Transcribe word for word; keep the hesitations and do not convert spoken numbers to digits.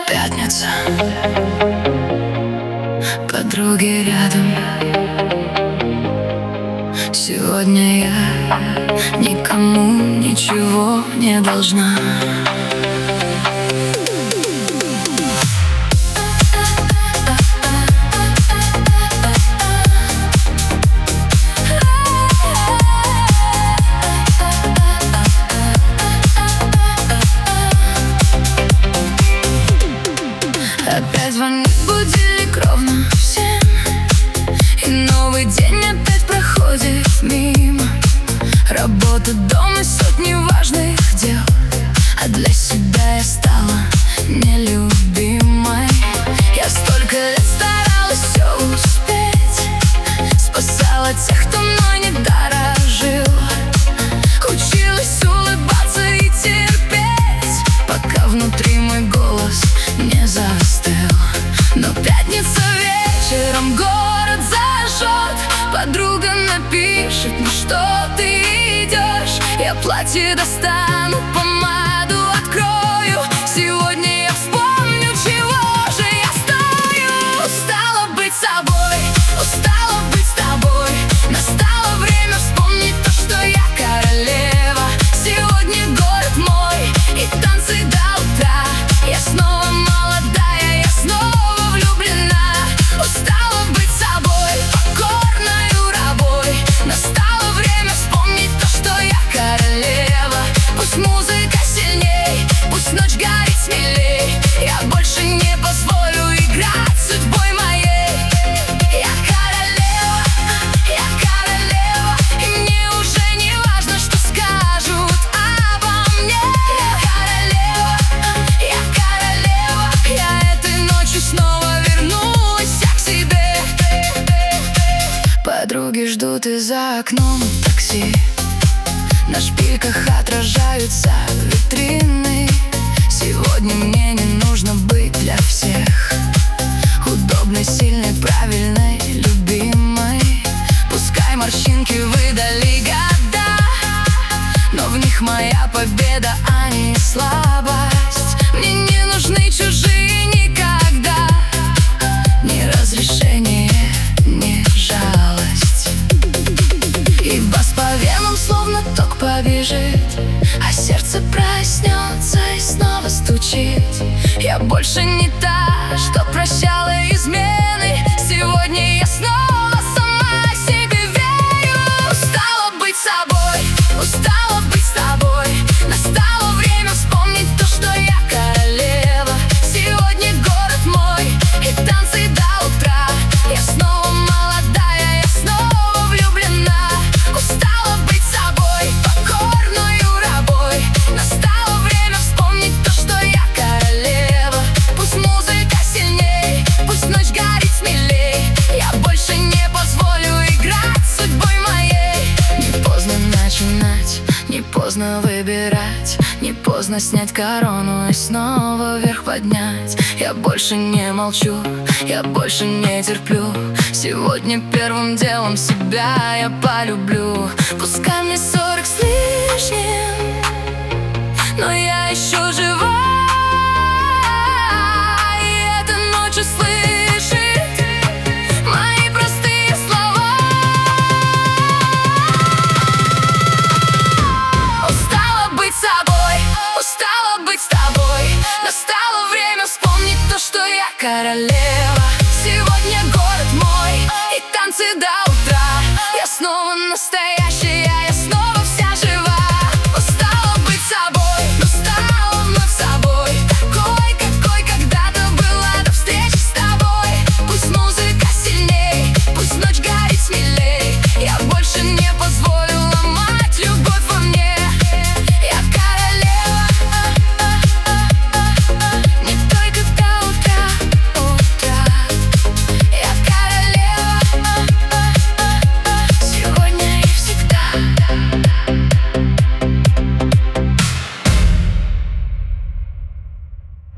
Пятница, подруги рядом. Сегодня я никому ничего не должна. Опять звонит будильник ровно в семь, и новый день опять проходит мимо. Работа, дом и сотни важных дел, а для себя я стала нелюбимой. Я столько лет старалась все успеть, спасала тех, кто мной не дорожил, училась улыбаться и терпеть, пока внутри мой голос не застыл. Но пятница вечером, город зажжет, подруга напишет, ну что ты идешь. Я платье достану, помаду открою, сегодня я вспомню, чего же я стою. Устала быть собой, устала быть с тобой, настало время вспомнить то, что я королева. Сегодня город мой и танцы до утра, я снова молодая, я снова влюблена. Устала быть собой, покорною рабой, настало время вспомнить то, что я королева. Пусть музыка сильней, пусть ночь горит смелей, я больше не позволю играть судьбой моей. Я королева, я королева, и мне уже не важно, что скажут обо мне. Я королева, я королева, я этой ночью снова вернулась к себе. Подруги ждут и за окном такси, на шпильках отражаются витрины. Сегодня мне не нужно быть для всех удобной, сильной, правильной, любимой. Пускай морщинки выдали года, но в них моя победа, а не слабость. Мне не нужны чужие никогда, ни разрешение, ни жалость. И бас по венам словно ток побежит, а сердце проснется и снова стучит. Я больше не та, что прощала измены, сегодня я снова сама себе верю. Устала быть собой, устала быть с тобой, настало время вспомнить то, что я королева. Сегодня город мой и танцы до утра, я снова молодая, я снова влюблена. Устала быть собой, покорною рабой, настало время вспомнить то, что я королева. Пусть музыка сильней, пусть ночь горит смелей, я больше не позволю играть судьбой моей. Не поздно начинать, не поздно выбирать, не поздно снять корону и снова вверх поднять. Я больше не молчу, я больше не терплю, сегодня первым делом себя я полюблю. Пускай мне сорок с лишним, но я еще жива, и эта ночь услышит мои простые слова. Устала быть собой, устала быть с тобой, настало время вспомнить то, что я королева.